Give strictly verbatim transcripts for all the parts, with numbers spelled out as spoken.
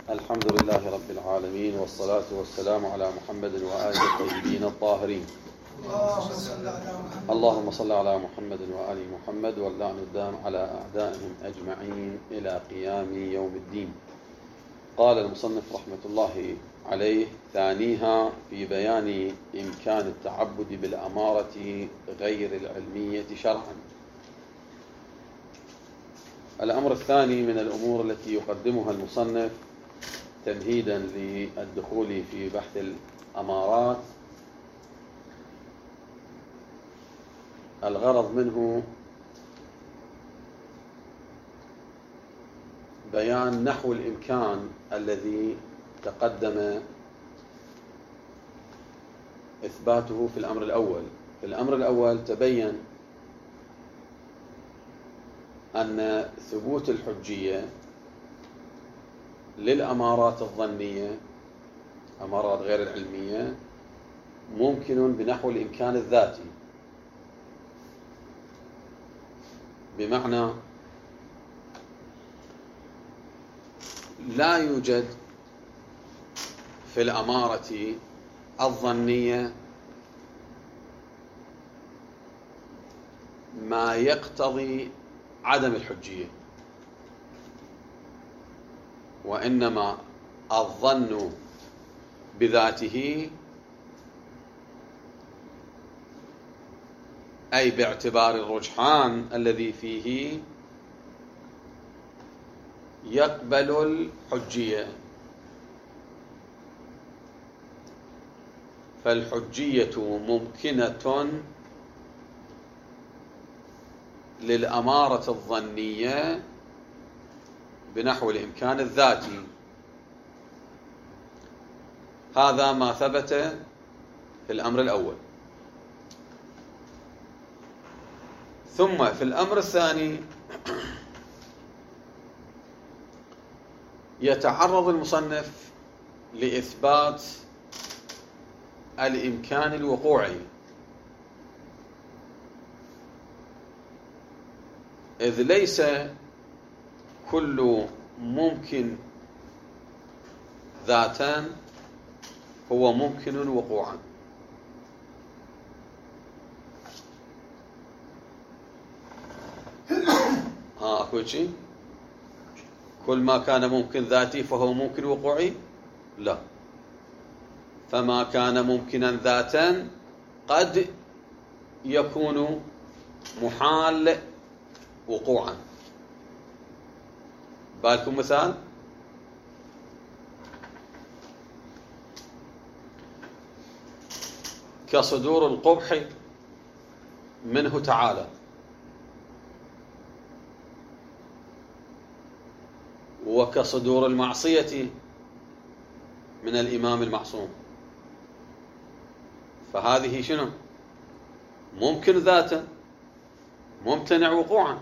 الحمد لله رب العالمين، والصلاة والسلام على محمد وآله الطيبين الطاهرين. اللهم صل على محمد وآل محمد، واللعن الدام على أعدائهم أجمعين إلى قيام يوم الدين. قال المصنف رحمة الله عليه: ثانيها في بيان إمكان التعبد بالأمارة غير العلمية شرعا. الأمر الثاني من الأمور التي يقدمها المصنف تمهيدا للدخول في بحث الأمارات، الغرض منه بيان نحو الإمكان الذي تقدم إثباته في الأمر الأول. في الأمر الأول تبين أن ثبوت الحجية للأمارات الظنية، أمارات غير العلمية، ممكن بنحو الإمكان الذاتي، بمعنى لا يوجد في الأمارة الظنية ما يقتضي عدم الحجية، وإنما الظن بذاته، أي باعتبار الرجحان الذي فيه، يقبل الحجية. فالحجية ممكنة للأمارة الظنية بنحو الإمكان الذاتي. هذا ما ثبت في الأمر الأول. ثم في الأمر الثاني يتعرض المصنف لإثبات الإمكان الوقوعي، إذ ليس كل ممكن ذاتا هو ممكن وقوعا. ها أكو شيء؟ كل ما كان ممكن ذاتي فهو ممكن وقوعي؟ لا. فما كان ممكنا ذاتا قد يكون محال وقوعا. بالكم مثال؟ كصدور القبح منه تعالى، وكصدور المعصية من الإمام المعصوم. فهذه شنو؟ ممكن ذاتا، ممتنع وقوعا.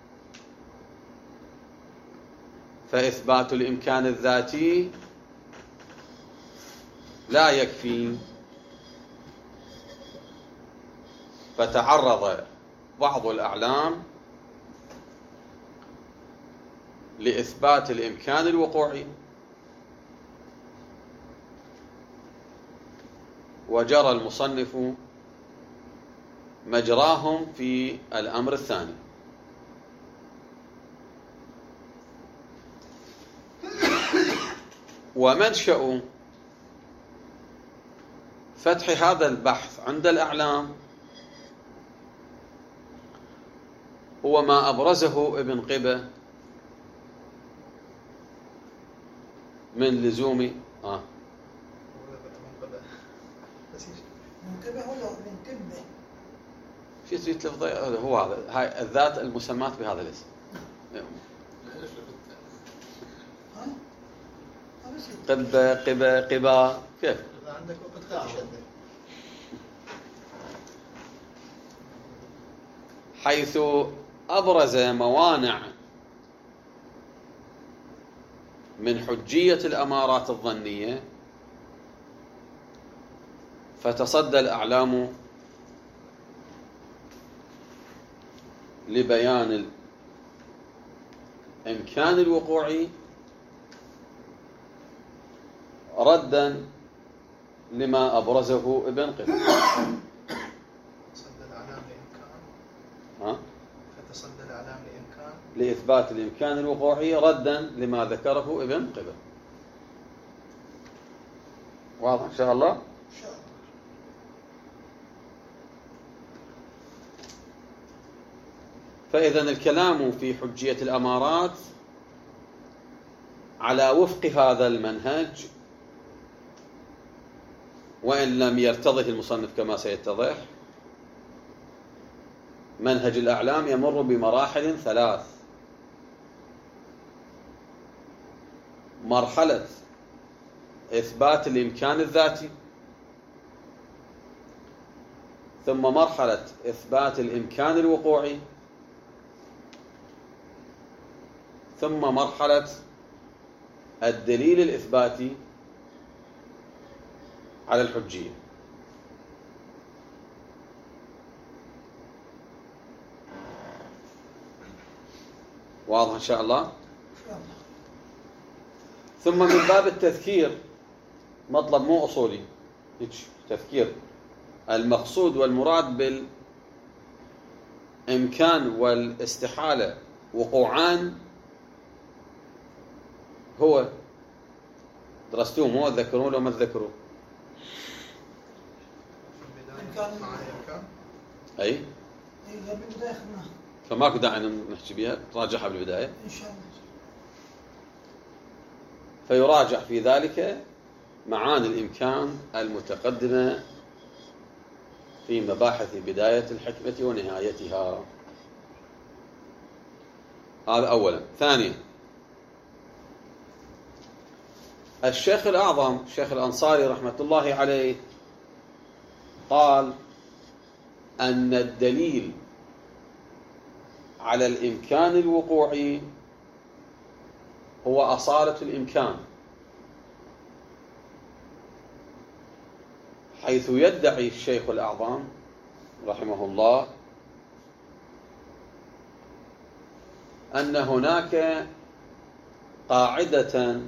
فإثبات الإمكان الذاتي لا يكفي، فتعرض بعض الأعلام لإثبات الإمكان الوقوعي، وجرى المصنف مجراهم في الأمر الثاني. ومنشأ فتح هذا البحث عند الأعلام هو ما أبرزه ابن قبة من لزوم آه في تريد لفظة هو هذا، هاي الذات المسمات بهذا الاسم. قبة قبة قبا كيف؟ عندك وقت شدة. حيث أبرز موانع من حجية الأمارات الظنية، فتصدى الأعلام لبيان الإمكان الوقوعي ردا لما أبرزه ابن قبل. تصدى الأعلام لإمكان ها؟ فتصدى الأعلام لإمكان لإثبات الإمكان الوقوعي ردا لما ذكره ابن قبل. واضح إن شاء الله؟ إن شاء الله. فإذا الكلام في حجية الأمارات على وفق هذا المنهج، وإن لم يرتضه المصنف كما سيتضح. منهج الأعلام يمر بمراحل ثلاث: مرحلة إثبات الإمكان الذاتي، ثم مرحلة إثبات الإمكان الوقوعي، ثم مرحلة الدليل الإثباتي على الحجية. واضح إن شاء الله؟ ثم من باب التذكير، مطلب مو أصولي، تذكير، المقصود والمراد بالإمكان والاستحالة وقوعان هو درستوه، مو تذكرون لو ما تذكروا. إمكان مع إمكان. أي؟ إيه بالبداية خدناها. فماكو داعي نحكي بها، راجعها بالبداية. إن شاء الله. فيراجع في ذلك معاني الإمكان المتقدمة في مباحث بداية الحكمة ونهايتها. هذا أولا. ثانيا، الشيخ الأعظم الشيخ الأنصاري رحمة الله عليه قال أن الدليل على الإمكان الوقوعي هو أصالة الإمكان، حيث يدعي الشيخ الأعظم رحمه الله أن هناك قاعدة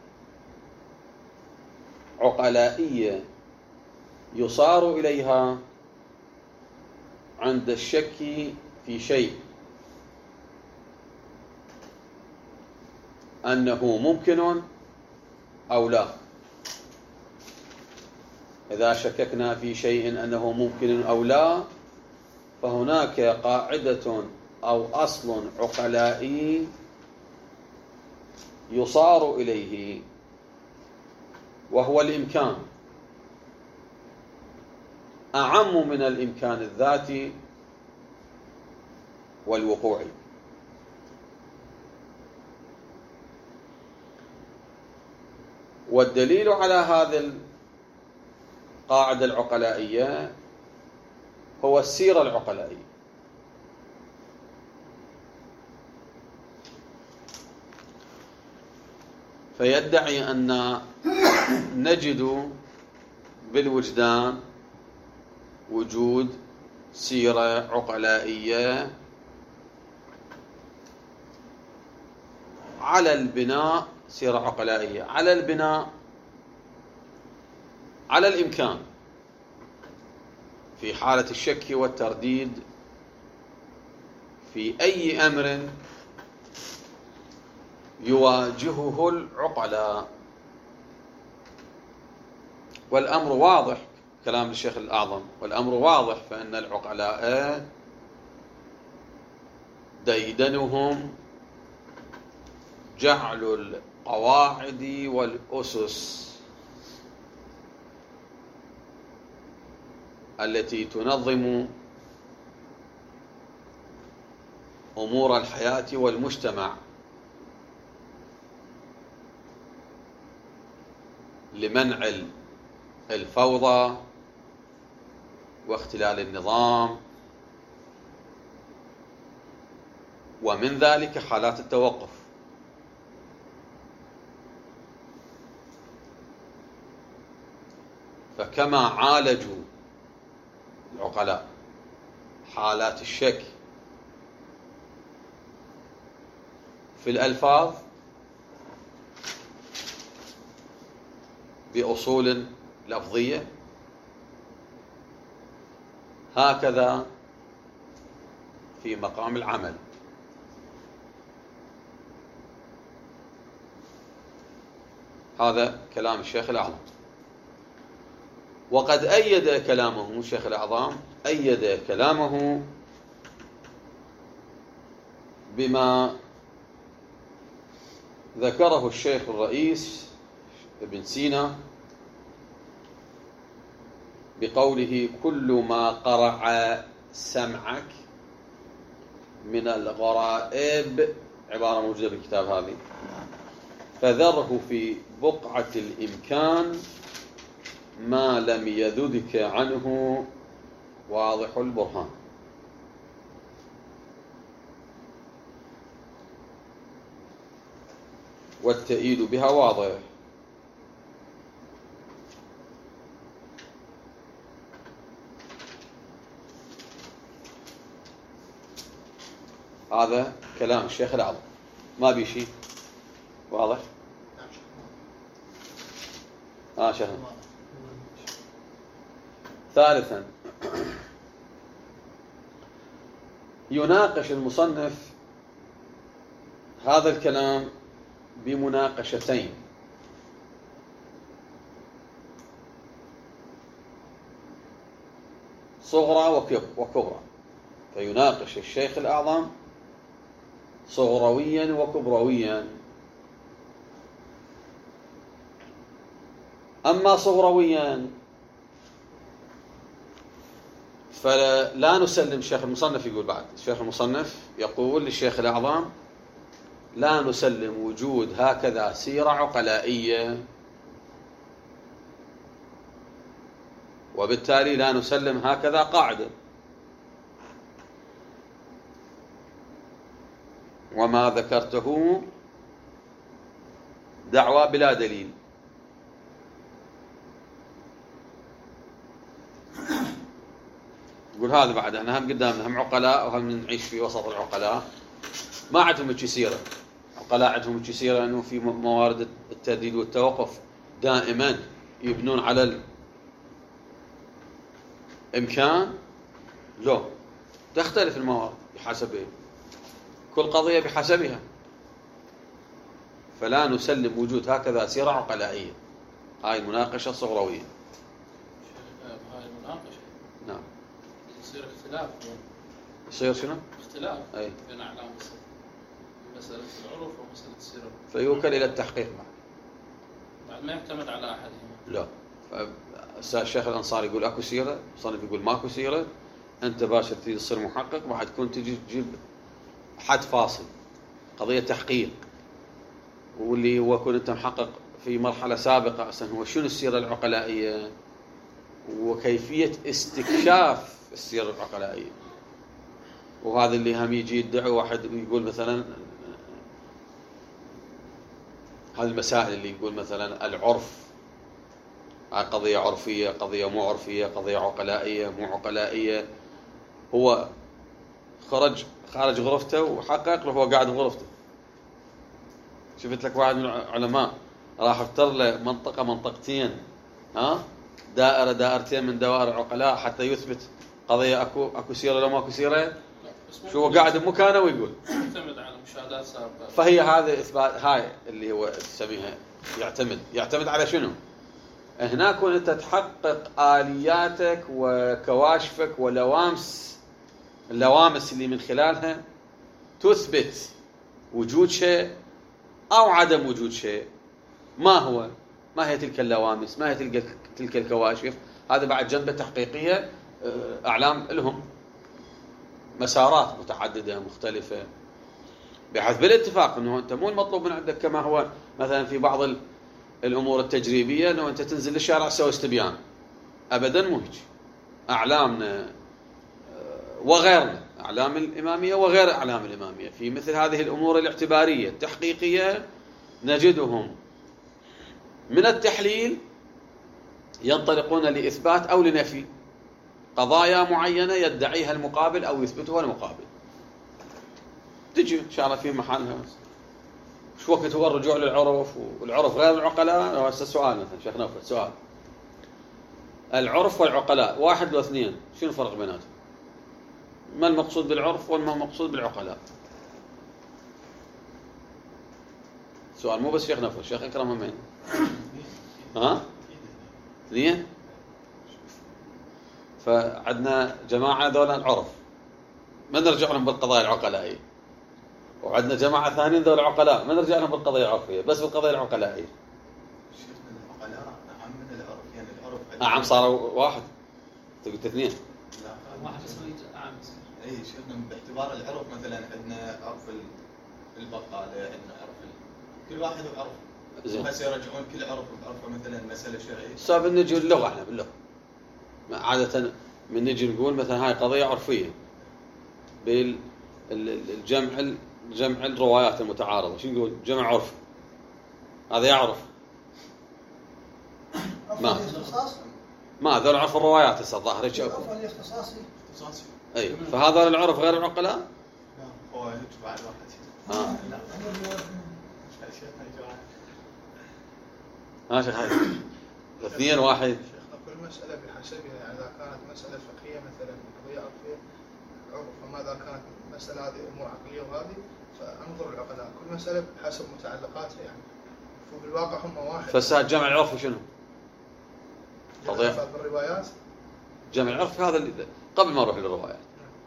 عقلائية يصار إليها عند الشك في شيء، أنه ممكن أو لا. إذا شككنا في شيء أنه ممكن أو لا، فهناك قاعدة أو أصل عقلائي يصار إليه، وهو الإمكان، أعم من الإمكان الذاتي والوقوعي. والدليل على هذه القاعدة العقلائية هو السيرة العقلائية. فيدعي أن نجد بالوجدان وجود سيرة عقلائية على البناء، سيرة عقلائية على البناء على الإمكان في حالة الشك والترديد في أي أمر يواجهه العقلاء. والأمر واضح، كلام الشيخ الأعظم، والأمر واضح، فإن العقلاء ديدنهم جعل القواعد والأسس التي تنظم أمور الحياة والمجتمع لمنع الفوضى واختلال النظام، ومن ذلك حالات التوقف. فكما عالجوا العقلاء حالات الشك في الألفاظ، بأصول لفظية، هكذا في مقام العمل. هذا كلام الشيخ الأعظم. وقد أيد كلامه الشيخ الأعظم أيد كلامه بما ذكره الشيخ الرئيس ابن سينا بقوله: كل ما قرع سمعك من الغرائب، عبارة موجودة بالكتاب هذه، فذره في بقعة الإمكان ما لم يذدك عنه واضح البرهان. والتأييد بها واضح. هذا كلام الشيخ الأعظم، ما بي شيء واضح. آه شيخ. ثالثا، يناقش المصنف هذا الكلام بمناقشتين. صغرى وكبرى. فيناقش الشيخ الأعظم صغرويا وكبرويا. أما صغرويا فلا نسلم. الشيخ المصنف يقول بعد، الشيخ المصنف يقول للشيخ الأعظم: لا نسلم وجود هكذا سيرة عقلائية، وبالتالي لا نسلم هكذا قاعدة. وما ذكرته دعوى بلا دليل. يقول هذا بعد احنا هم قدامنا هم عقلاء وهم نعيش في وسط العقلاء، ما عندهم هيك سيرة. عقلاء عندهم هيك سيرة انه في موارد الترديد والتوقف دائما يبنون على الامكان. لا، تختلف الموارد بحسب كل قضية بحسبها. فلا نسلم وجود هكذا سيرة عقلائية. هاي المناقشة الصغروية. هاي المناقشة نعم يصير اختلاف. يصير شنو؟ اختلاف أي. بين أعلام مسألة العرف ومسألة السيرة. فيوكل إلى التحقيق بعد. بعد ما يعتمد على أحدهما. لا. الشيخ الأنصاري يقول أكو سيرة، صنف يقول ماكو سيرة. أنت باشر تريد تصير محقق، بعد تكون تجي تجيب حد فاصل، قضية تحقيق، واللي هو كون أنت محقق في مرحلة سابقة أصلا هو شنو السيرة العقلائية وكيفية استكشاف السيرة العقلائية. وهذا اللي هم يجي يدعي واحد يقول مثلا هذه المسائل اللي يقول مثلا العرف قضية عرفية، قضية مو عرفية، قضية عقلائية مو عقلائية. هو خرج خارج غرفته وحقق له هو قاعد بغرفته. شفت لك واحد من العلماء راح افتر له منطقة منطقتين، ها دائرة دائرتين من دوائر العقلاء حتى يثبت قضية اكو اكو سيرة لو ماكو سيرة. شو هو قاعد بمكانه ويقول يعتمد على مشاهدات سابقة. فهي هذا اثبات. هاي اللي هو تسميها يعتمد يعتمد على شنو؟ هناك وانت تحقق آلياتك وكواشفك ولوامس اللوامس اللي من خلالها تثبت وجود شيء أو عدم وجود شيء. ما هو؟ ما هي تلك اللوامس؟ ما هي تلك تلك الكواشف؟ هذا بعد جنبة تحقيقية. أعلام لهم مسارات متعددة مختلفة، بحيث بالاتفاق أنه أنت مو المطلوب من عندك كما هو مثلا في بعض الأمور التجريبية أنه أنت تنزل للشارع تسوي استبيان. أبدا مو هيك. أعلامنا وغيرنا، أعلام الإمامية وغير أعلام الإمامية، في مثل هذه الأمور الاعتبارية التحقيقية نجدهم من التحليل ينطلقون لإثبات أو لنفي قضايا معينة يدعيها المقابل أو يثبتها المقابل. تجي إن شاء الله في محلها. شو وقت هو الرجوع للعرف والعرف غير العقلاء؟ هسه سؤال مثلا شيخ نوفل سؤال، العرف والعقلاء واحد لو اثنين، شنو الفرق بيناتهم؟ ما المقصود بالعرف وما المقصود بالعقلاء؟ سؤال مو بس شيخ نوفل، شيخ اكرم همين. ها؟ اثنين؟ فعندنا جماعة ذولا العرف ما نرجع لهم بالقضايا العقلائية، وعندنا جماعة ثانيين ذول العقلاء ما نرجع لهم بالقضايا العرفية، بس بالقضايا العقلائية. شيخنا العقلاء أعم من العرف، يعني العرف أعم صاروا واحد، أنت قلت اثنين. لا واحد اسمه أعم. اي شيخنا باعتبار العرف مثلا عندنا عرف البقالة، عندنا عرف ال... كل واحد وعرف. زين. بس يرجعون كل عرف بعرفه مثلا مسألة شرعية. صار نجي اللغة احنا باللغة. عادة من نجي نقول مثلا هاي قضية عرفية. بالجمع جمع الروايات المتعارضة، شو نقول؟ جمع عرفي. هذا يعرف. ما ما ذول عرف الروايات هسه الظاهر هيك اكو. اختصاصي. اختصاصي. اي فهذا العرف غير العقلاء؟ لا هو يجب على الواحد. اه لا شيخنا يجب. ها شيخ هاي اثنين واحد. شيخنا كل مسألة بحسبها، يعني إذا كانت مسألة فقهية مثلا قضية عرفية عرف، فما إذا كانت مسألة هذه أمور عقلية وهذه فأنظر العقلاء، كل مسألة بحسب متعلقاتها يعني. وفي الواقع هم واحد. فساد جمع العرف شنو؟ قضية بالروايات. جمع العرف هذا اللي قبل ما نروح للروايات.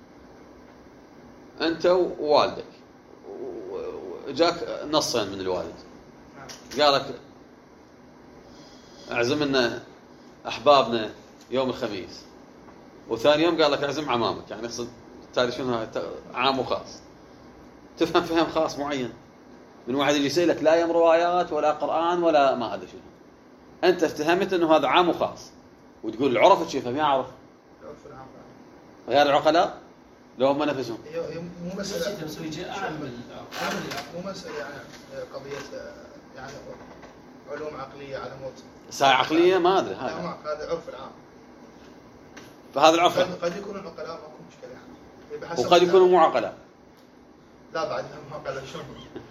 أنت ووالدك وجاك نصين من الوالد قالك اعزمنا أحبابنا يوم الخميس، وثاني يوم قال لك اعزم عمامك، يعني يقصد بالتالي شنو عام وخاص. تفهم فهم خاص معين من واحد اللي يسألك لا يم روايات ولا قرآن ولا ما أدري شنو، أنت افتهمت أنه هذا عام وخاص، وتقول العرف شيء فهم يعرف العرف العام غير العقلاء لو هم نفسهم. هي مو مسألة مو مسألة يعني قضية يعني علوم عقلية على موت ساعة عقلية ما أدري هاي. لا هذا عرف العام. فهذا العرف قد, قد يكون العقلاء ماكو مشكلة يعني. وقد يكونوا مو عقلاء. لا بعد مو عقلاء شلون؟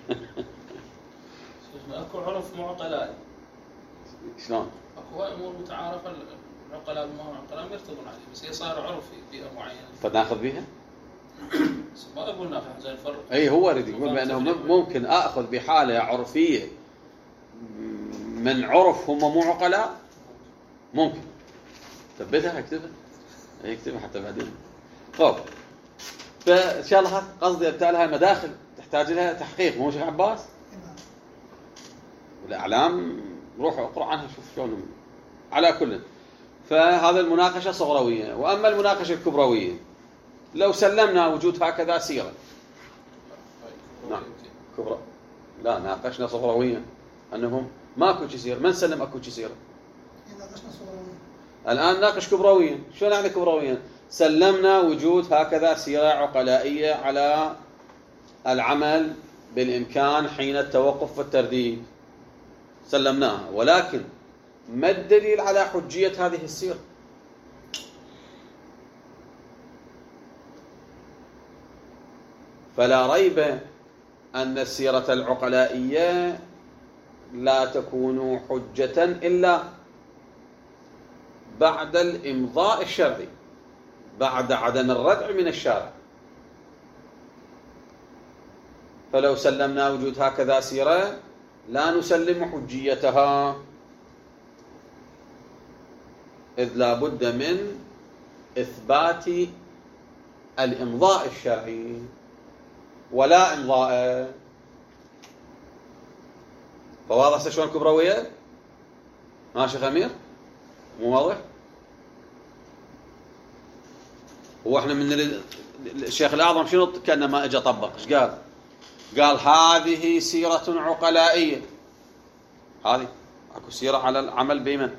اكو عرف مو عقلاء. شلون؟ اكو امور متعارفة العقلاء وما عقلاء يرتضون عليه، بس هي صار عرف في بيئة معينة. فناخذ بها؟ ما اقول ناخذ زي الفرق. اي هو يريد يقول بانه ممكن اخذ بحالة عرفية من عرف هم مو عقلاء، ممكن. ثبتها اكتبها اكتبها حتى بعدين. طيب فان شاء الله قصدي ابتالي هاي مداخل تحتاج لها تحقيق، مو شيخ عباس؟ والاعلام روحوا اقرأ عنها شوف شلون. على كل فهذا المناقشة صغروية. واما المناقشة الكبروية لو سلمنا وجود هكذا سيرة. نعم كبرى. لا ناقشنا صغرويا انهم ماكو شيء سيرة. من سلم اكو شيء سيرة؟ الآن ناقش كبرويا. شو يعني كبرويا؟ سلمنا وجود هكذا سيرة عقلائية على العمل بالإمكان حين التوقف والترديد، سلمناها، ولكن ما الدليل على حجية هذه السيرة؟ فلا ريب أن السيرة العقلائية لا تكون حجة إلا بعد الإمضاء الشرعي، بعد عدم الردع من الشارع. فلو سلمنا وجود هكذا سيرة لا نسلم حجيتها، إذ لا بد من إثبات الإمضاء الشرعي، ولا إمضاء. فواضح شلون كبروية؟ ماشي خمير؟ مو واضح؟ هو احنا من الشيخ الأعظم شنو كأنه ما اجى طبق. ايش قال؟ قال هذه سيرة عقلائية. هذه اكو سيرة على العمل بمن؟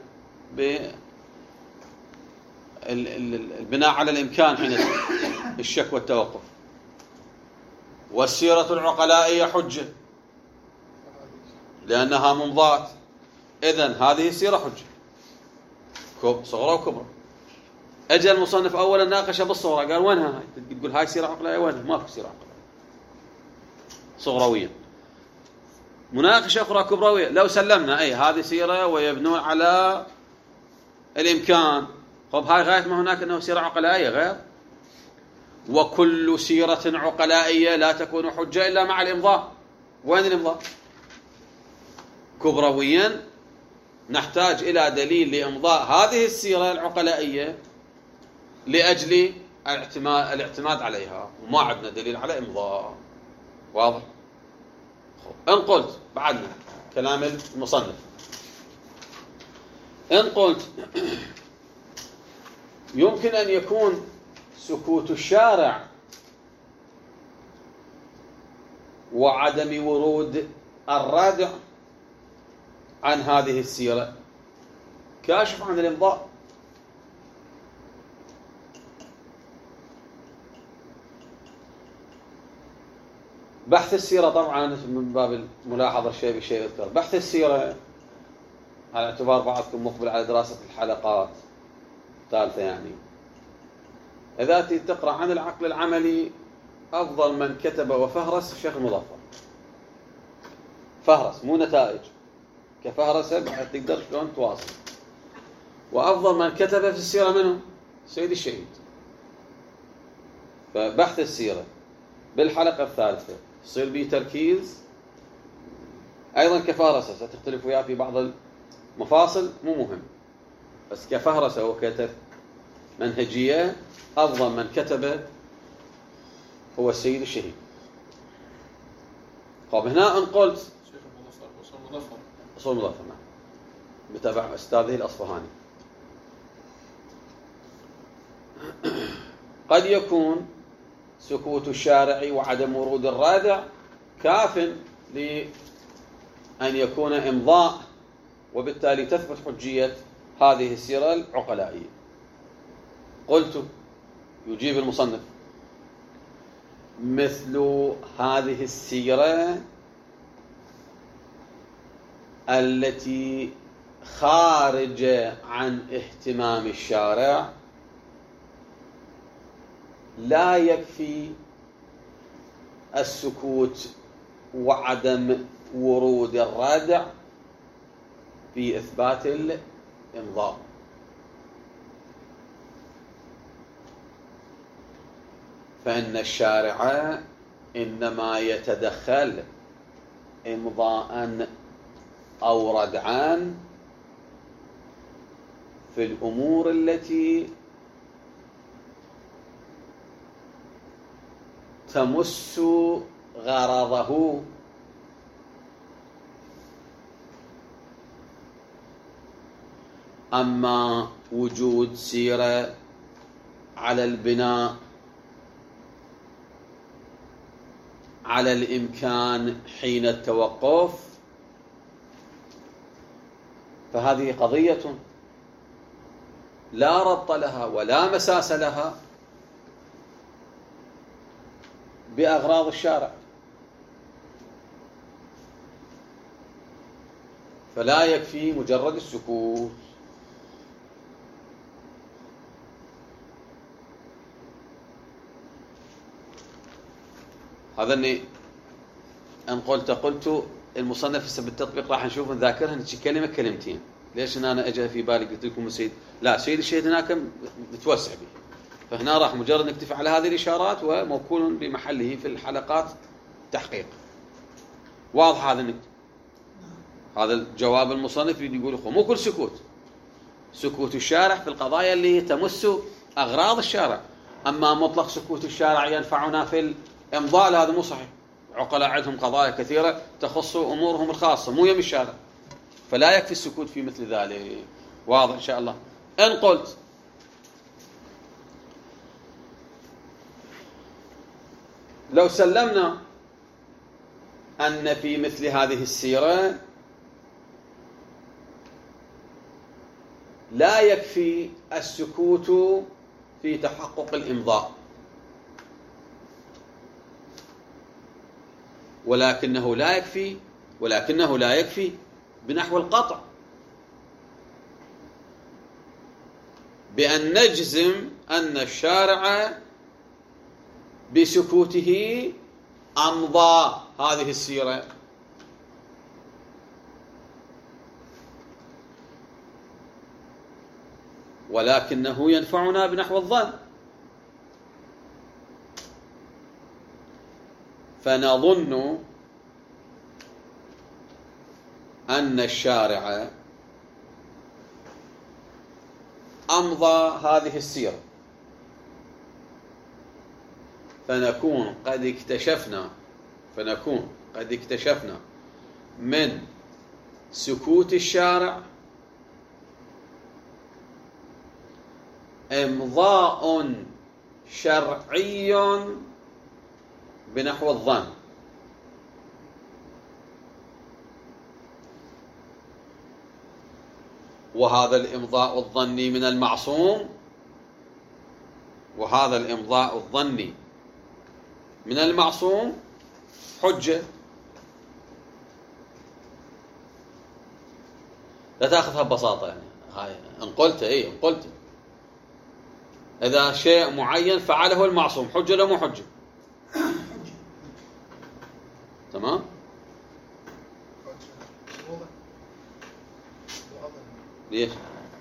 بالبناء على الإمكان حين الشك والتوقف. والسيرة العقلائية حجة لأنها ممضات. إذن هذه السيرة حجة صغرى وكبرى. اجى المصنف اولا ناقشه بالصغرى، قال وينها هاي؟ تقول هاي سيرة عقلائية، وينها؟ ما في سيرة عقلائية صغروية. مناقشة أخرى كبروية. لو سلمنا أي هذه سيرة ويبنون على الإمكان، طب هاي غاية ما هناك أنه سيرة عقلائية غير، وكل سيرة عقلائية لا تكون حجة إلا مع الإمضاء. وين الإمضاء؟ كبرويا نحتاج إلى دليل لإمضاء هذه السيرة العقلائية لأجل الاعتماد, الاعتماد عليها، وما عندنا دليل على إمضاء. واضح؟ إن قلت بعدنا كلام المصنف، إن قلت يمكن أن يكون سكوت الشارع وعدم ورود الردع عن هذه السيرة كاشف عن الإمضاء. بحث السيرة طبعا من باب الملاحظة الشيء بشيء يذكر. بحث السيرة على اعتبار بعضكم مقبل على دراسة الحلقات الثالثة، يعني إذا تقرأ عن العقل العملي أفضل من كتب وفهرس الشيخ المظفر. فهرس مو نتائج، كفهرسة بعد تقدر شلون تواصل. وأفضل من كتب في السيرة منه سيد الشهيد. فبحث السيرة بالحلقة الثالثة يصير به تركيز أيضا كفهرسة، ستختلف وياه في بعض المفاصل مو مهم، بس كفهرسة وكتب منهجية أفضل من كتب هو السيد الشهيد. طب هنا أن قلت شيخ المظفر أصول مظفر أصول مظفر نعم بتابع أستاذه الأصفهاني. قد يكون سكوت الشارع وعدم ورود الرادع كاف لأن يكون إمضاء، وبالتالي تثبت حجية هذه السيرة العقلائية. قلت يجيب المصنف مثل هذه السيرة التي خارجة عن اهتمام الشارع لا يكفي السكوت وعدم ورود الردع في إثبات الإمضاء. فإن الشارع إنما يتدخل إمضاء أو ردعان في الأمور التي تمس غرضه، أما وجود سيرة على البناء على الإمكان حين التوقف فهذه قضية لا ربط لها ولا مساس لها بأغراض الشارع، فلا يكفي مجرد السكوت. هذا اني ان قلت قلت المصنف هسه بالتطبيق راح نشوف نذاكرها كلمه كلمتين. ليش إن انا اجى في بالي قلت لكم السيد لا سيد الشهيد هناك متوسع به، فهنا راح مجرد نكتفي على هذه الاشارات وموكول بمحله في الحلقات تحقيق. واضح هذا النكت. هذا الجواب المصنف يقول اخو مو كل سكوت، سكوت الشارع في القضايا اللي تمس اغراض الشارع، اما مطلق سكوت الشارع ينفعنا في الامضاء هذا مو صحيح. عقلاء عندهم قضايا كثيره تخص امورهم الخاصه مو يم الشارع، فلا يكفي السكوت في مثل ذلك. واضح ان شاء الله. ان قلت لو سلمنا أن في مثل هذه السيرة لا يكفي السكوت في تحقق الإمضاء، ولكنه لا يكفي ولكنه لا يكفي بنحو القطع، بأن نجزم أن الشارع بسكوته أمضى هذه السيرة. ولكنه ينفعنا بنحو الظن. فنظن أن الشارع أمضى هذه السيرة، فنكون قد اكتشفنا فنكون قد اكتشفنا من سكوت الشارع إمضاء شرعي بنحو الظن. وهذا الإمضاء الظني من المعصوم وهذا الإمضاء الظني من المعصوم حجة. لا تأخذها ببساطة، يعني هاي إن قلت إيه إن قلت إذا شيء معين فعله المعصوم حجة ولا مو حجة؟ تمام؟ ليش؟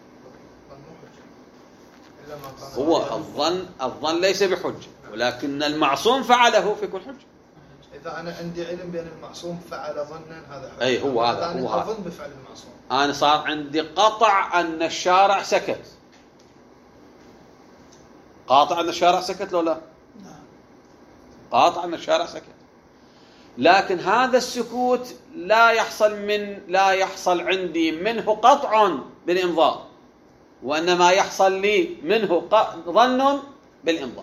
هو الظن الظن ليس بحجة، ولكن المعصوم فعله في كل حجة. إذا أنا عندي علم بأن المعصوم فعل ظنا هذا حجة. أي هو هذا هو هذا. أظن بفعل المعصوم. أنا صار عندي قطع أن الشارع سكت. قاطع أن الشارع سكت لو لا؟ قاطع أن الشارع سكت. لكن هذا السكوت لا يحصل من لا يحصل عندي منه قطع بالإمضاء، وإنما يحصل لي منه ظن بالإمضاء.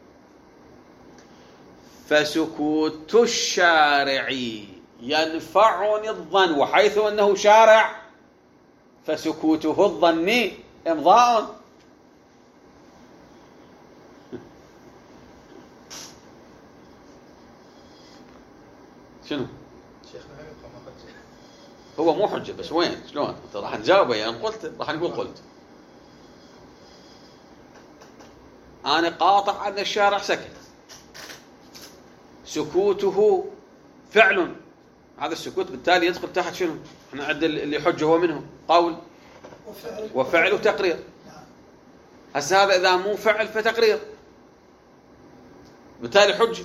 فسكوت الشارع ينفعني الظن، وحيث أنه شارع فسكوته الظني إمضاء. شنو؟ هو مو حجة بس وين؟ شلون؟ انت راح نجاوبه يعني قلت راح نقول قلت. أنا قاطع أن الشارع سكت، سكوته فعل، هذا السكوت بالتالي يدخل تحت شنو؟ احنا عند اللي حجه هو منه قول وفعل, وفعل وتقرير. هسه هذا إذا مو فعل فتقرير، بالتالي حجة.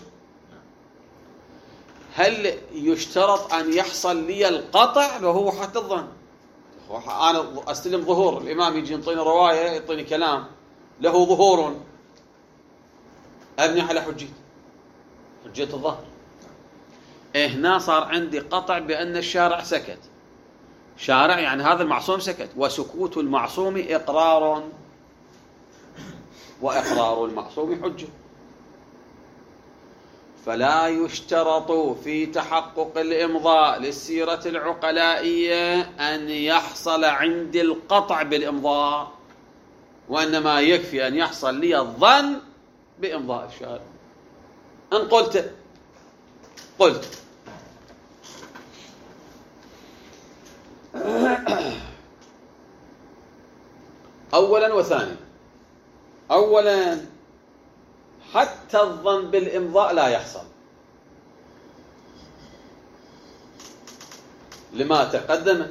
هل يشترط أن يحصل لي القطع لو هو حتى الظن؟ أنا أستلم ظهور، الإمام يجي ينطيني رواية يعطيني كلام له ظهور، أبني على حجية حجية الظهر. هنا صار عندي قطع بأن الشارع سكت. شارع يعني هذا المعصوم سكت، وسكوت المعصوم إقرار، وإقرار المعصوم حجة. فلا يشترط في تحقق الإمضاء للسيرة العقلائية أن يحصل عندي القطع بالإمضاء، وإنما يكفي أن يحصل لي الظن بإمضاء الشارع. أن قلت قلت أولا وثانيا. أولا حتى الظن بالإمضاء لا يحصل، لما تقدم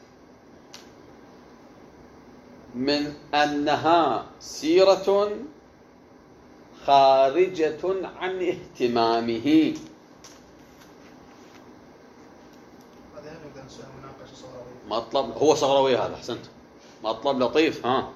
من أنها سيرة خارجة عن اهتمامه. مطلب هو صغروي، هذا أحسنت، مطلب لطيف. ها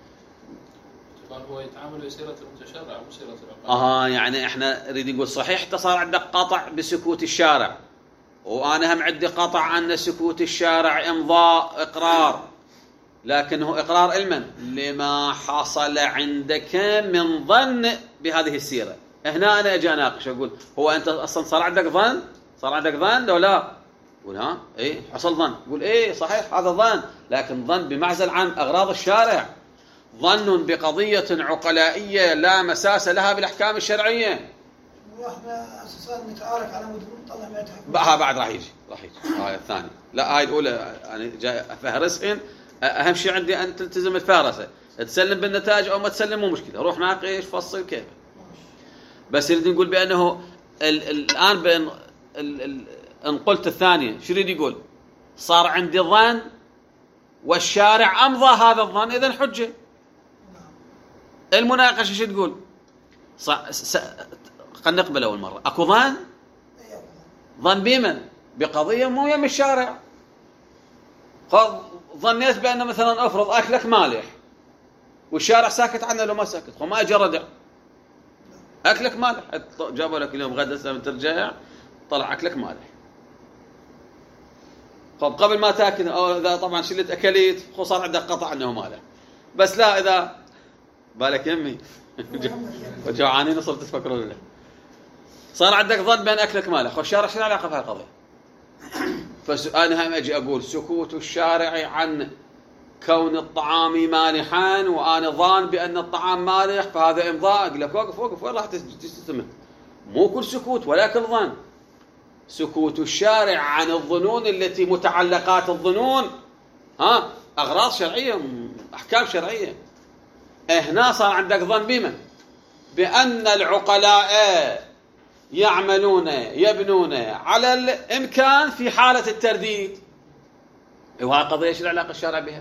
هو يتعامل بسيرة المتشرع مو سيرة العقل. اه يعني احنا نريد نقول صحيح انت صار عندك قطع بسكوت الشارع، وانا هم عندي قطع ان سكوت الشارع امضاء اقرار، لكنه اقرار علما لما حصل عندك من ظن بهذه السيرة. هنا انا اجي اناقش اقول هو انت اصلا صار عندك ظن؟ صار عندك ظن لو لا؟ يقول ها ايه حصل ظن. يقول ايه صحيح هذا ظن، لكن ظن بمعزل عن اغراض الشارع، ظن بقضية عقلائية لا مساس لها بالأحكام الشرعية. واحنا أساسا نتعارك على مدلول طلع ما يتحكم. بقى بعد راح يجي راح يجي هاي الثانية. لا هاي الأولى أنا جاي أفهرسهن. أهم شيء عندي أن تلتزم الفهرسة، تسلم بالنتائج أو ما تسلم مو مشكلة، روح ناقش فصل كيف. بس نريد نقول بأنه ال ال الآن بأن ال ال إن قلت الثانية شو يريد يقول؟ صار عندي ظن والشارع أمضى هذا الظن، إذن حجة. المناقشة شو تقول؟ ص... س... خلينا نقبل أول مرة. أكو ظن؟ ظن بمن؟ بقضية مو يم الشارع. ظنيت بأن مثلا أفرض أكلك مالح والشارع ساكت عنه لو ما ساكت، وما أجي ردع أكلك مالح، جابوا لك اليوم غدا لما ترجع طلع أكلك مالح. طب قبل ما تاكل أو إذا طبعا شلت أكليت صار عندك قطع أنه مالح، بس لا إذا بالك يمي وجوعانين صرت تفكرون له صار عندك ظن بأن أكلك مالح والشارع شو العلاقة في هالقضية؟ فأنا هم أجي أقول سكوت الشارع عن كون الطعام مالحا وأنا ظان بأن الطعام مالح فهذا إمضاء. أقول لك وقف وقف وين راح تستمر؟ مو كل سكوت ولا كل ظن. سكوت الشارع عن الظنون التي متعلقات الظنون ها أغراض شرعية، أحكام شرعية. هنا صار عندك ظن بمن؟ بأن العقلاء يعملون يبنون على الإمكان في حالة الترديد، وهذه قضية ايش العلاقة الشارع بها؟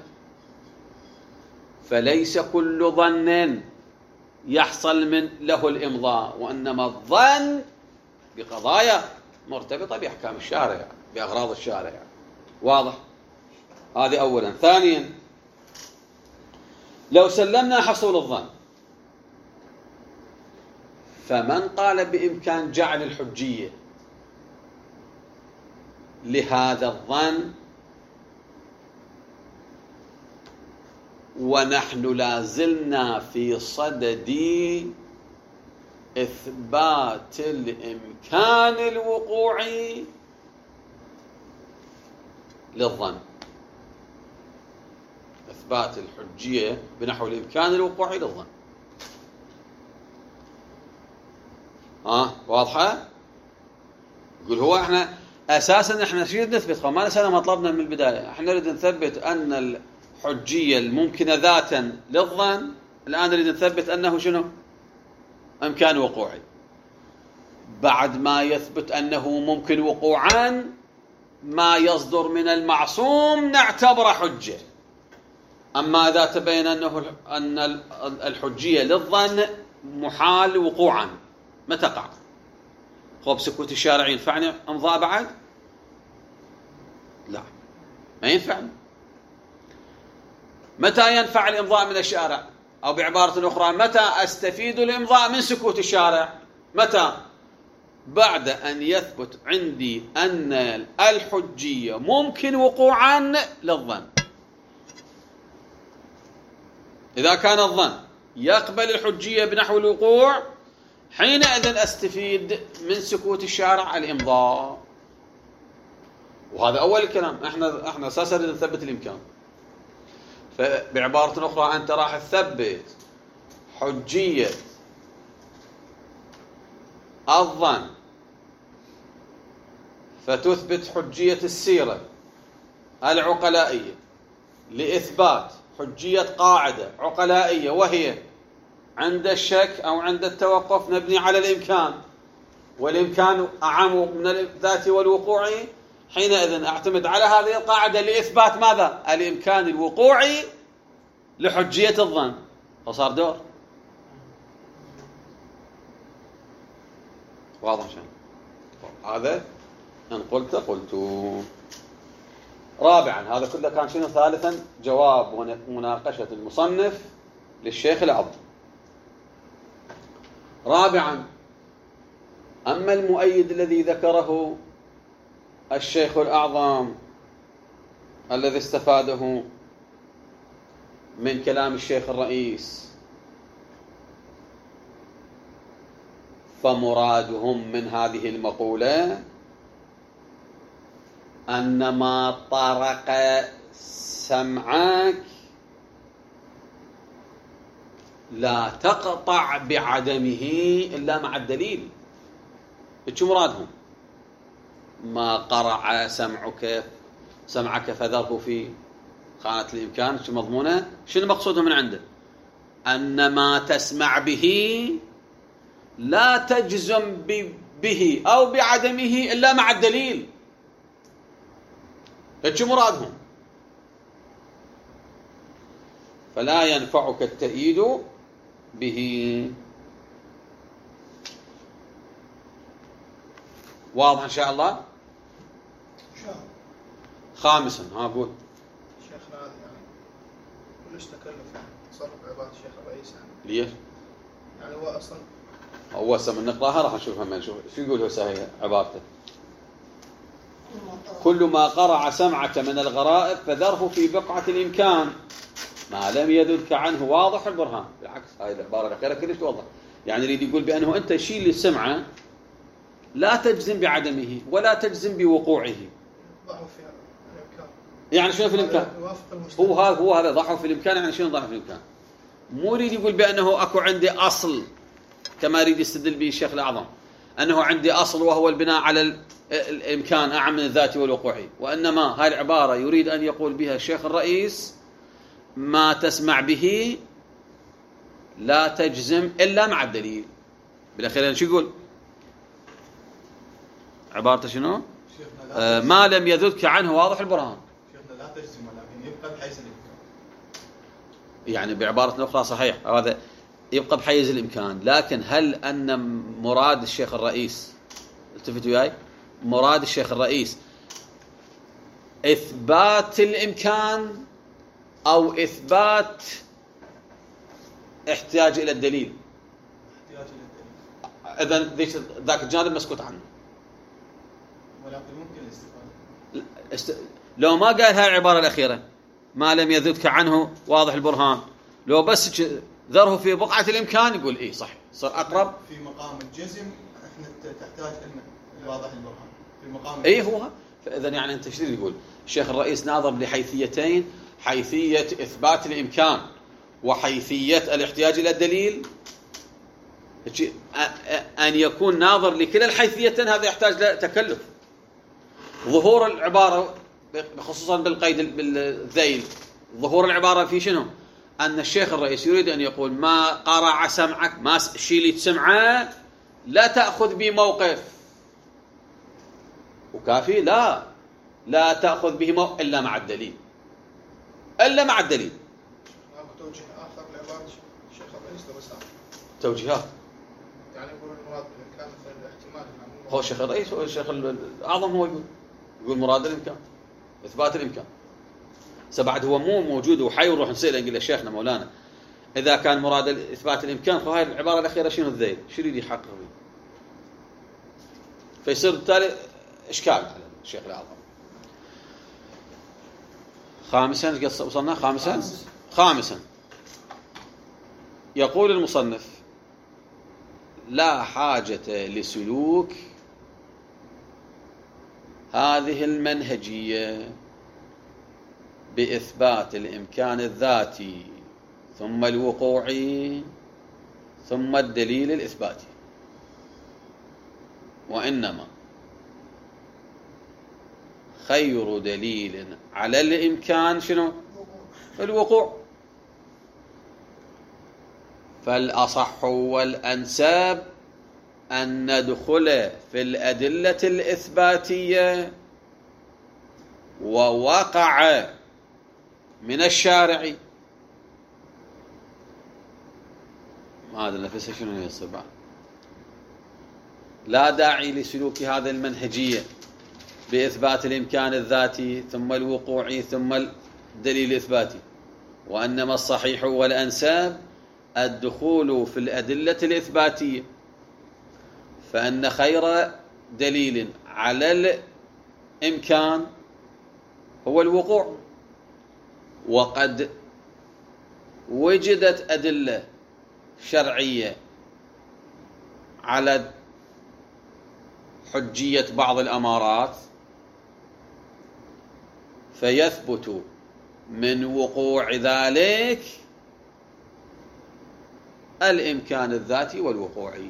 فليس كل ظن يحصل من له الإمضاء، وإنما الظن بقضايا مرتبطة بأحكام الشارع بأغراض الشارع. واضح؟ هذه أولا. ثانيا، لو سلمنا حصول الظن، فمن قال بإمكان جعل الحجية لهذا الظن ونحن لازلنا في صدد إثبات الإمكان الوقوعي للظن، إثبات الحجية بنحو الإمكان الوقوعي للظن. ها واضحة؟ يقول هو احنا أساسا احنا شو نثبت؟ ما نسأل مطلبنا من البداية، احنا نريد نثبت أن الحجية الممكنة ذاتا للظن، الآن نريد نثبت أنه شنو؟ إمكان وقوعي. بعد ما يثبت أنه ممكن وقوعا ما يصدر من المعصوم نعتبر حجة. أما إذا تبين أنه أن الحجية للظن محال وقوعا ما تقع، خب سكوت الشارع ينفعني امضاء بعد؟ لا ما ينفعني. متى ينفع الامضاء من الشارع؟ أو بعبارة أخرى متى أستفيد الإمضاء من سكوت الشارع؟ متى؟ بعد أن يثبت عندي أن الحجية ممكن وقوعا للظن. إذا كان الظن يقبل الحجية بنحو الوقوع حينئذ أستفيد من سكوت الشارع الإمضاء. وهذا أول الكلام. احنا احنا أساسا نثبت الإمكان. فبعبارة أخرى أنت راح تثبت حجية الظن فتثبت حجية السيرة العقلائية لإثبات حجية قاعدة عقلائية، وهي عند الشك أو عند التوقف نبني على الإمكان، والإمكان أعم من الذات والوقوع. حينئذ أعتمد على هذه القاعدة لإثبات ماذا؟ الإمكان الوقوعي لحجية الظن، فصار دور. واضح شان هذا؟ إن قلت قلت. رابعا، هذا كله كان شنو؟ ثالثا، جواب مناقشة المصنف للشيخ العظم. رابعا، أما المؤيد الذي ذكره الشيخ الأعظم الذي استفاده من كلام الشيخ الرئيس، فمرادهم من هذه المقولة أن ما طرق سمعك لا تقطع بعدمه إلا مع الدليل. شو مرادهم؟ ما قرع سمعك سمعك فذره في خانة الإمكان، شو مضمونه؟ شنو مقصوده من عنده؟ أن ما تسمع به لا تجزم به أو بعدمه إلا مع الدليل. شو مرادهم؟ فلا ينفعك التأييد به. واضح إن شاء الله؟ إن شاء الله. خامسا، ها قول. شيخنا هذا يعني كلش تكلف يعني تصرف عباد الشيخ الرئيس يعني. ليش؟ يعني هو أصلا هو هسه من نقراها راح نشوفها من نشوف شو يقول هو سهي عبارته. كل ما قرع سمعة من الغرائب فذره في بقعة الإمكان ما لم يذدك عنه واضح البرهان. بالعكس هاي العبارة الأخيرة كلش توضح. يعني يريد يقول بأنه أنت شيل السمعة لا تجزم بعدمه ولا تجزم بوقوعه. ضعوا في الإمكان. يعني شنو في الإمكان؟ هو هذا هو هذا ضعوا في الإمكان. يعني شنو ضعوا في الإمكان؟ مو يريد يقول بأنه أكو عندي أصل كما يريد يستدل به الشيخ الأعظم أنه عندي أصل وهو البناء على الإمكان أعم من الذات والوقوعي، وإنما هاي العبارة يريد أن يقول بها الشيخ الرئيس ما تسمع به لا تجزم إلا مع الدليل. بالأخير شو يقول؟ عبارته شنو؟ آه ما لم يذدك عنه واضح البرهان. شيخنا لا تجزم ولكن يبقى بحيز الإمكان. يعني بعبارة أخرى صحيح هذا يبقى بحيز الإمكان، لكن هل أن مراد الشيخ الرئيس التفتوا وياي مراد الشيخ الرئيس إثبات الإمكان أو إثبات احتياج إلى الدليل؟ احتياج إلى الدليل. إذن ذيك ذاك الجانب مسكوت عنه. ولكن ممكن الاستفادة. است... لو ما قال هاي العبارة الأخيرة ما لم يذدك عنه واضح البرهان، لو بس ذره في بقعة الإمكان يقول إيه صح صار أقرب. في مقام الجزم احنا تحتاج لنا الواضح البرهان في مقام إيه هو. فإذا يعني أنت شو تقول؟ الشيخ الرئيس ناظر لحيثيتين، حيثية إثبات الإمكان وحيثية الاحتياج إلى الدليل. أن يكون ناظر لكلا الحيثيتين هذا يحتاج لتكلف. ظهور العبارة خصوصا بالقيد بالذيل، ظهور العبارة في شنو؟ أن الشيخ الرئيس يريد أن يقول ما قرع سمعك ما شيلت سمعه لا تأخذ به موقف. وكافي لا لا تأخذ به موقف إلا مع الدليل، إلا مع الدليل. أكو توجيه آخر لعبارة الشيخ الرئيس بس توجيهات يعني يقول المراد بالإمكان مثلا الاحتمال. هو الشيخ الرئيس هو الشيخ الأعظم هو يقول يقول مراد الإمكان إثبات الإمكان. سبعد هو مو موجود وحي ونروح نسأله نقول له شيخنا مولانا إذا كان مراد إثبات الإمكان فهاي العبارة الأخيرة شنو الذيل؟ شو يريد يحقق به؟ فيصير بالتالي إشكال على الشيخ الأعظم. خامسا وصلنا خامسا خامسا يقول المصنف لا حاجة لسلوك هذه المنهجية بإثبات الإمكان الذاتي ثم الوقوعي ثم الدليل الإثباتي، وإنما خير دليل على الإمكان شنو؟ الوقوع. فالأصح والأنساب أن ندخل في الأدلة الإثباتية ووقع من الشارع. ما هذا نفسه شنو يصير بعد؟ لا داعي لسلوك هذه المنهجية بإثبات الإمكان الذاتي ثم الوقوعي ثم الدليل الإثباتي، وإنما الصحيح والأنساب الدخول في الأدلة الإثباتية، فأن خير دليل على الإمكان هو الوقوع. وقد وجدت أدلة شرعية على حجية بعض الأمارات فيثبت من وقوع ذلك الإمكان الذاتي والوقوعي.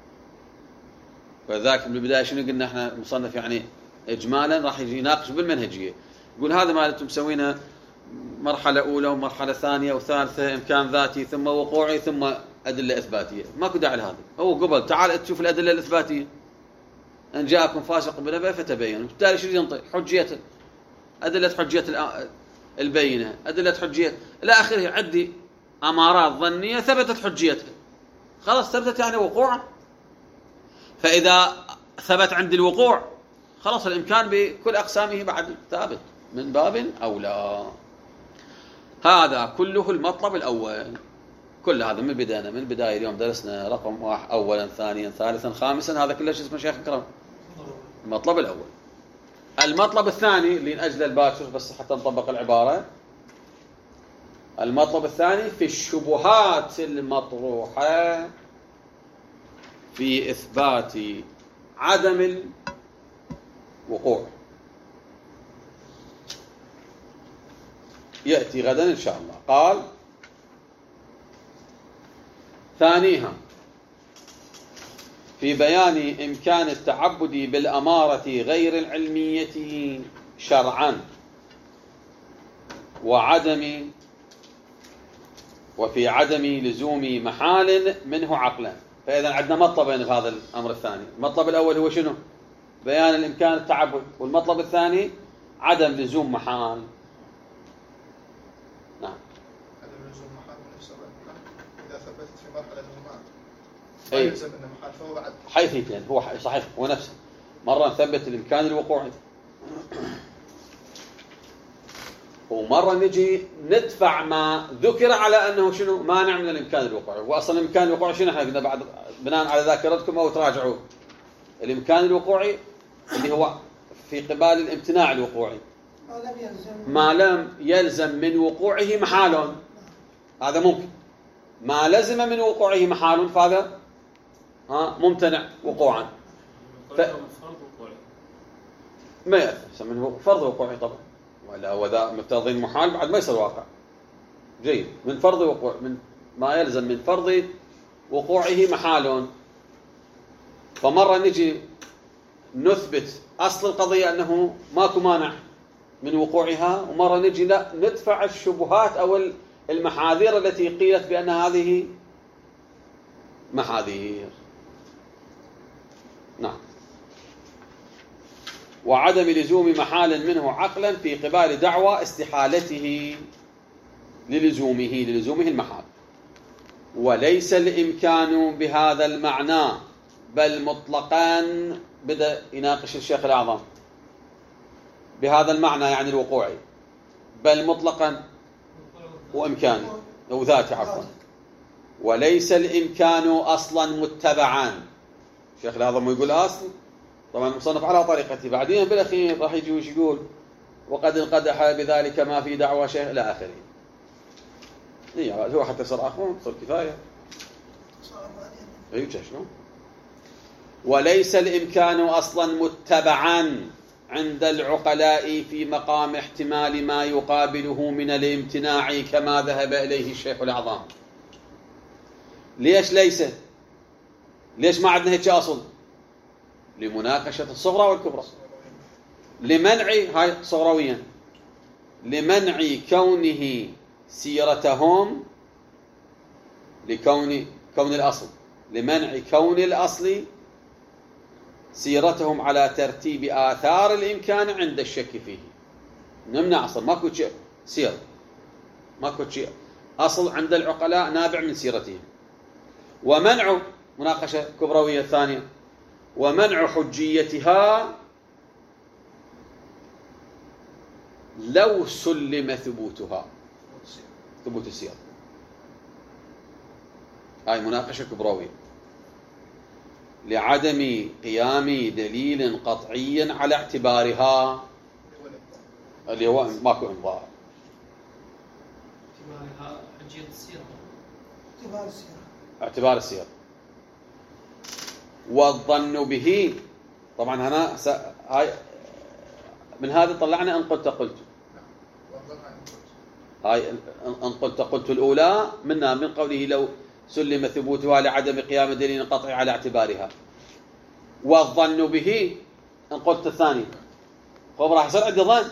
فذاك بالبداية شنو قلنا احنا مصنف يعني إجمالا راح يجي يناقش بالمنهجية، يقول هذا ما أنتم مسوينه مرحلة أولى ومرحلة ثانية وثالثة إمكان ذاتي ثم وقوعي ثم أدلة إثباتية، ماكو داعي لهذا. هو قبل تعال تشوف الأدلة الإثباتية، أن جاءكم فاسق بنبأ فتبينوا، بالتالي شو ينطي؟ حجية أدلة حجية البينة، أدلة حجية إلى آخره، عدي أمارات ظنية ثبتت حجيتها، خلاص ثبتت يعني وقوعا. فإذا ثبت عند الوقوع خلاص الإمكان بكل أقسامه بعد ثابت من باب أولى. هذا كله المطلب الأول. كل هذا من بداية من البداية اليوم درسنا رقم واحد أولا ثانيا ثالثا خامسا، هذا كله اسمه شيخ أكرم المطلب الأول. المطلب الثاني اللي نأجل الباكر بس حتى نطبق العبارة، المطلب الثاني في الشبهات المطروحة في إثبات عدم الوقوع، يأتي غدا إن شاء الله. قال ثانيها في بيان إمكان التعبد بالأمارة غير العلمية شرعا وعدم وفي عدم لزوم محال منه عقلا. فإذا عندنا مطلبين في هذا الأمر الثاني. المطلب الأول هو شنو؟ بيان الإمكان التعبد، والمطلب الثاني عدم لزوم محال. نعم. عدم لزوم محال من نفس الرأي إذا ثبتت في مرحلة المال أي. لا يلزم أن محال فهو بعد حيثيتين هو صحيح هو نفسه. مرة نثبت الإمكان الوقوعي ومرة نجي ندفع ما ذكر على أنه شنو مانع من الإمكان الوقوعي. وأصلا الإمكان الوقوعي شنو احنا قلنا بعد بناء على ذاكرتكم أو تراجعوا الإمكان الوقوعي اللي هو في قبال الامتناع الوقوعي ما لم يلزم ما لم يلزم من وقوعه محال، هذا ممكن. ما لزم من وقوعه محال فهذا ها ممتنع وقوعا. ف... ما يأثر من فرض وقوعي طبعا، ولا وذا مقتضي المحال بعد ما يصير واقع. جيد. من فرض وقوع من ما يلزم من فرض وقوعه محال. فمرة نجي نثبت أصل القضية أنه ماكو مانع من وقوعها، ومرة نجي لا ندفع الشبهات أو المحاذير التي قيلت بأن هذه محاذير. نعم. وعدم لزوم محال منه عقلا في قبال دعوى استحالته للزومه للزومه المحال. وليس الإمكان بهذا المعنى بل مطلقا. بدأ يناقش الشيخ الأعظم بهذا المعنى يعني الوقوعي، بل مطلقا وإمكان أو ذاتي عفوا. وليس الإمكان أصلا متبعا. الشيخ الأعظم يقول أصل طبعا مصنف على طريقته، بعدين بالأخير راح يجي وش يقول وقد انقدح بذلك ما في دعوى شيء إلى آخره. إيه هو حتى صار أخوان صار كفاية. أيوة شنو؟ وليس الإمكان أصلا متبعا عند العقلاء في مقام احتمال ما يقابله من الامتناع كما ذهب إليه الشيخ الأعظم. ليش ليس؟ ليش ما عندنا هيك أصل؟ لمناقشة الصغرى والكبرى، لمنع هاي صغرويا لمنع كونه سيرتهم لكون كون الأصل لمنع كون الأصل سيرتهم على ترتيب آثار الإمكان عند الشك فيه. نمنع أصل ماكو شيء سير ماكو شيء أصل عند العقلاء نابع من سيرتهم. ومنع مناقشة كبروية ثانية ومنع حجيتها لو سلم ثبوتها ثبوت السير. هاي مناقشة كبروية لعدم قيام دليل قطعي على اعتبارها اللي هو ماكو انظار. اعتبارها حجية السيرة اعتبار السيرة اعتبار السير. والظن به طبعا هنا س... هاي من هذا طلعنا ان قلت قلت هاي ان قلت قلت الأولى منها من قوله لو سلم ثبوتها لعدم قيام دليل قطعي على اعتبارها. والظن به ان قلت الثاني خب راح يصير عندي ظن.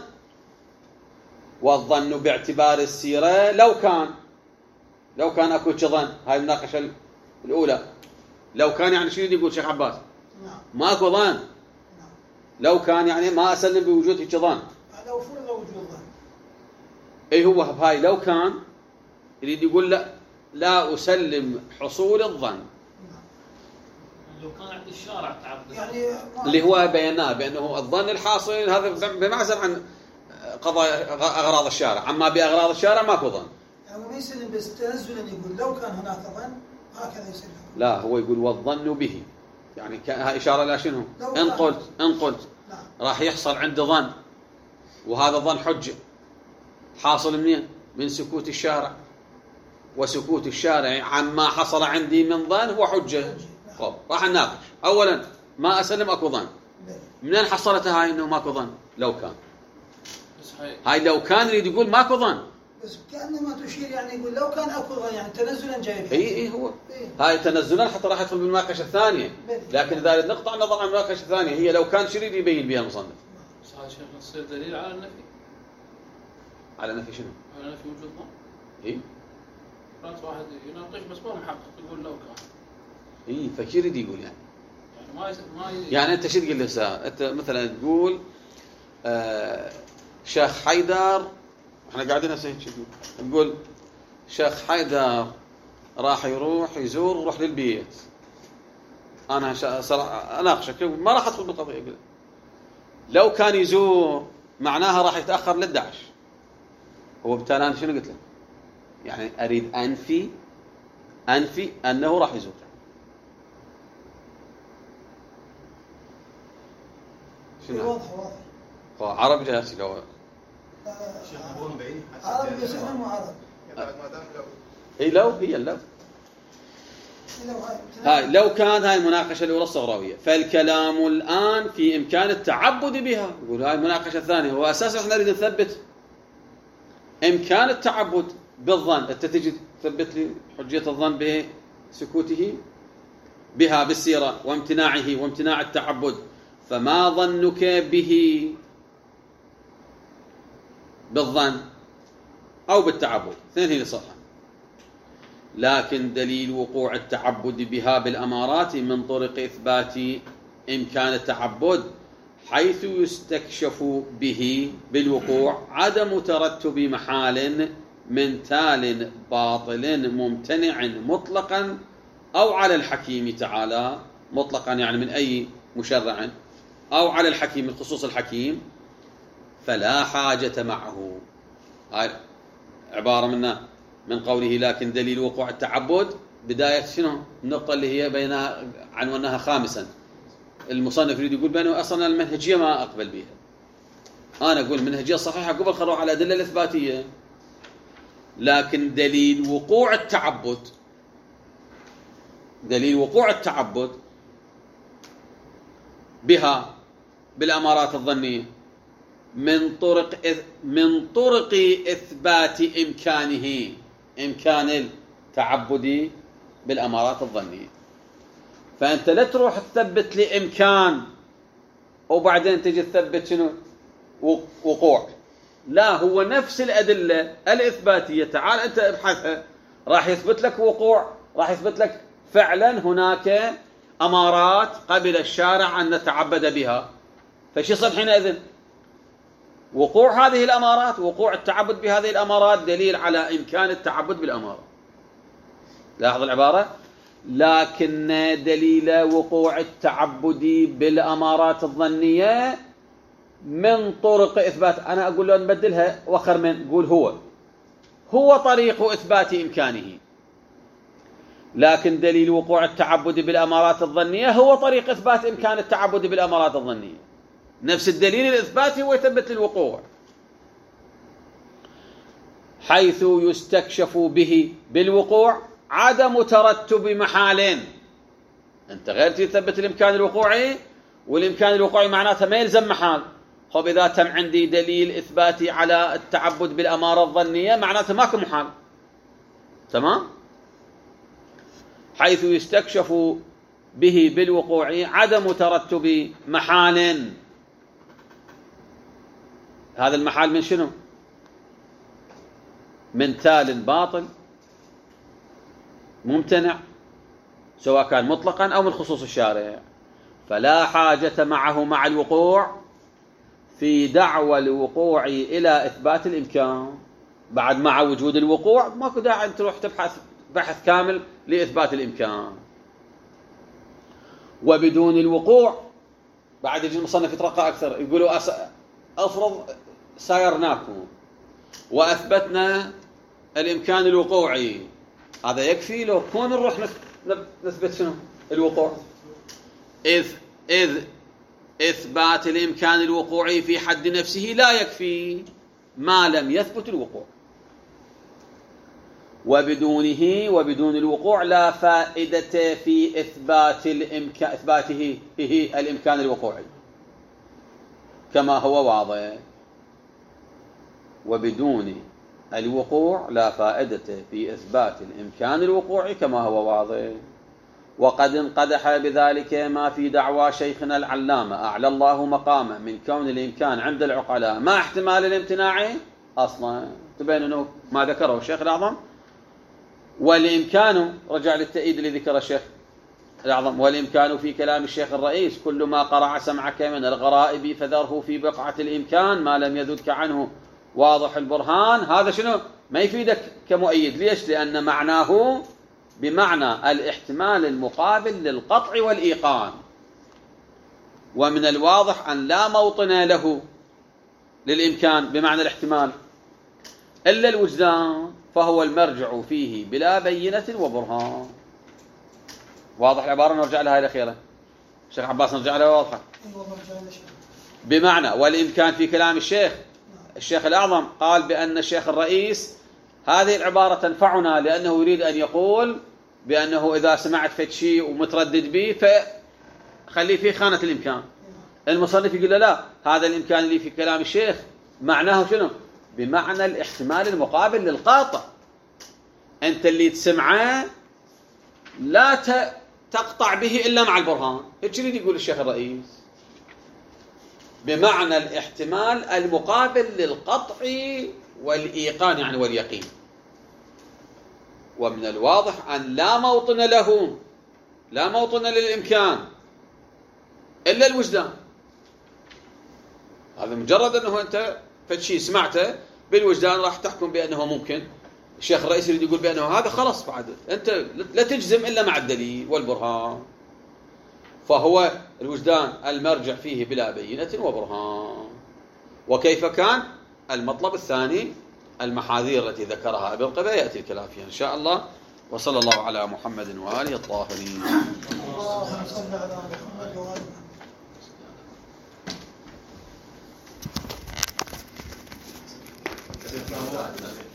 والظن باعتبار السيرة لو كان لو كان اكو ظن. هاي المناقشة الأولى لو كان يعني شنو يقول شيخ عباس؟ نعم ماكو ظن. نعم. لو كان يعني ما أسلم بوجود هيك ظن. لو فرض وجود ظن. اي هو بهاي لو كان يريد يقول لا لا أسلم حصول الظن لو كان عند الشارع تعبد يعني ما- اللي هو بيناه بأنه الظن الحاصل هذا بمعزل عن قضاء أغراض الشارع. أما بأغراض الشارع ماكو ظن. يعني ما يسلم بس تنزلا يقول لو كان هناك ظن هكذا يسلم. لا هو يقول والظن به، يعني ها إشارة إلى شنو؟ لو إن كان- قلت إن قلت نعم. راح يحصل عندي ظن، وهذا الظن حجة حاصل منين؟ من سكوت الشارع، وسكوت الشارع عما حصل عندي من ظن هو حجة. طب راح نناقش. أولا ما أسلم أكو ظن، بلى. منين حصلتها هاي إنه ماكو ظن؟ لو كان بس هاي هاي لو كان يريد يقول ماكو ظن. بس كأنما تشير يعني يقول لو كان اكو ظن يعني تنزلا جايب. اي اي هو إيه. هاي تنزلا حتى راح يدخل بالمناقشه الثانيه. بلى. لكن اذا نقطع النظر عن المناقشه الثانيه هي لو كان شو يريد يبين بها المصنف؟ بس هذا شيخ تصير دليل على النفي، على نفي شنو؟ على نفي وجود ظن. اي رأس واحد يناقش بس ما محقق يقول لو كان، اي فشو يريد يقول يعني؟ يعني ما يس... ما ي... يعني انت شو تقول له سا؟ انت مثلا تقول آه شيخ حيدر، احنا قاعدين هسه هيك نقول نقول شيخ حيدر راح يروح يزور يروح للبيت. انا صراحه اناقشك ما راح ادخل بالقضيه. لو كان يزور معناها راح يتاخر للدعش. هو بالتالي انا شنو قلت له؟ يعني اريد انفي انفي انه راح يزور. شنو؟ واضح واضح. عرب جالس لو شيخ نبون بعيد عرب يسلم وعرب. يعني ما دام لو اي لو هي اللو. لو هاي هاي لو كان هاي المناقشه الاولى الصغراويه، فالكلام الان في امكان التعبد بها. يقول هاي المناقشه الثانيه، هو اساسا احنا نريد نثبت امكان التعبد بالظن. انت تجي تثبت لي حجيه الظن بسكوته بها بالسيره وامتناعه وامتناع التعبد، فما ظنك به بالظن او بالتعبد؟ اثنين هي صحه. لكن دليل وقوع التعبد بها بالأمارات من طرق إثبات إمكان التعبد حيث يستكشف به بالوقوع عدم ترتب محال من تال باطل ممتنع مطلقا أو على الحكيم تعالى مطلقا، يعني من أي مشرع، أو على الحكيم من خصوص الحكيم، فلا حاجة معه. هاي عبارة منها من قوله لكن دليل وقوع التعبد بداية شنو؟ النقطة اللي هي بينها عنوانها خامسا. المصنف يريد يقول بأنه أصلا المنهجية ما أقبل بها. أنا أقول المنهجية صحيحة قبل خلوها على الأدلة الإثباتية، لكن دليل وقوع التعبد دليل وقوع التعبد بها بالأمارات الظنية من طرق من طرق إثبات إمكانه إمكان التعبد بالأمارات الظنية. فأنت لا تروح تثبت لي إمكان وبعدين تجي تثبت شنو؟ وقوع. لا، هو نفس الأدلة الإثباتية تعال أنت ابحثها، راح يثبت لك وقوع، راح يثبت لك فعلا هناك أمارات قبل الشارع أن نتعبد بها. فشي يصير حينئذ؟ وقوع هذه الأمارات، وقوع التعبد بهذه الأمارات دليل على إمكان التعبد بالأمارات. لاحظ العبارة، لكن دليل وقوع التعبد بالأمارات الظنية من طرق إثبات. أنا أقول له نبدلها وخر من قول هو هو طريق إثبات إمكانه، لكن دليل وقوع التعبد بالأمارات الظنية هو طريق إثبات إمكان التعبد بالأمارات الظنية. نفس الدليل الإثباتي هو يثبت الوقوع، حيث يستكشف به بالوقوع عدم ترتب محال. أنت غير تثبت الإمكان الوقوعي، والإمكان الوقوعي معناته ما يلزم محال. خب إذا تم عندي دليل إثباتي على التعبد بالأمارة الظنية معناته ماكو محال. تمام؟ حيث يستكشف به بالوقوع عدم ترتب محال. هذا المحال من شنو؟ من تال باطل ممتنع، سواء كان مطلقا أو من خصوص الشارع، فلا حاجة معه مع الوقوع في دعوى الوقوع إلى إثبات الإمكان. بعد مع وجود الوقوع ماكو داعي أن تروح تبحث بحث كامل لإثبات الإمكان. وبدون الوقوع بعد يجي المصنف يترقى أكثر، يقولوا أس... أفرض سايرناكم وأثبتنا الإمكان الوقوعي، هذا يكفي لو كون نروح نثبت شنو الوقوع؟ إذ إذ إثبات الإمكان الوقوعي في حد نفسه لا يكفي ما لم يثبت الوقوع. وبدونه وبدون الوقوع لا فائدة في إثبات الإمكان إثباته هي الإمكان الوقوعي كما هو واضح. وبدون الوقوع لا فائدة في إثبات الإمكان الوقوعي كما هو واضح. وقد انقدح بذلك ما في دعوى شيخنا العلامة أعلى الله مقامه من كون الإمكان عند العقلاء مع احتمال الامتناع أصلا. تبين أنه ما ذكره الشيخ الأعظم. والإمكان رجع للتأييد اللي ذكر الشيخ الأعظم، والإمكان في كلام الشيخ الرئيس كل ما قرع سمعك من الغرائب فذره في بقعة الإمكان ما لم يذدك عنه واضح البرهان. هذا شنو ما يفيدك كمؤيد. ليش؟ لأن معناه بمعنى الاحتمال المقابل للقطع والإيقان، ومن الواضح أن لا موطن له للإمكان بمعنى الاحتمال إلا الوجدان، فهو المرجع فيه بلا بينة وبرهان. واضح العبارة؟ نرجع لها الأخيرة الشيخ عباس، نرجع لها واضحة. بمعنى والإمكان في كلام الشيخ الشيخ الأعظم قال بأن الشيخ الرئيس هذه العبارة تنفعنا، لأنه يريد أن يقول بأنه إذا سمعت فد شيء ومتردد به فخليه في خانة الإمكان. المصنف يقول له لا، هذا الإمكان اللي في كلام الشيخ معناه شنو؟ بمعنى الاحتمال المقابل للقاطع. أنت اللي تسمعه لا تقطع به إلا مع البرهان. هيك يريد يقول الشيخ الرئيس، بمعنى الاحتمال المقابل للقطع والإيقان يعني واليقين. ومن الواضح أن لا موطن له لا موطن للإمكان إلا الوجدان. هذا مجرد أنه أنت فشي سمعته بالوجدان راح تحكم بأنه ممكن. الشيخ الرئيس يريد يقول بأنه هذا خلاص بعد أنت لا تجزم إلا مع الدليل والبرهان، فهو الوجدان المرجع فيه بلا بينة وبرهان. وكيف كان المطلب الثاني المحاذير التي ذكرها ابن قبة يأتي الكلام فيها إن شاء الله. وصلى الله على محمد وآله الطاهرين. اللهم صل على محمد وآله.